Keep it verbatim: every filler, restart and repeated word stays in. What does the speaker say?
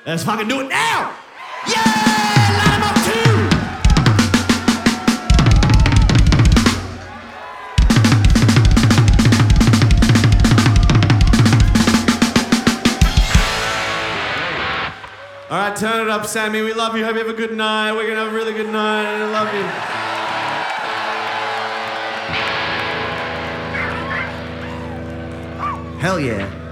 Let's fucking do it now! Yeah! Light 'em up too! All right, turn it up, Sammy. We love you. Hope you have a good night. We're gonna have a really good night. I love you. Hell yeah.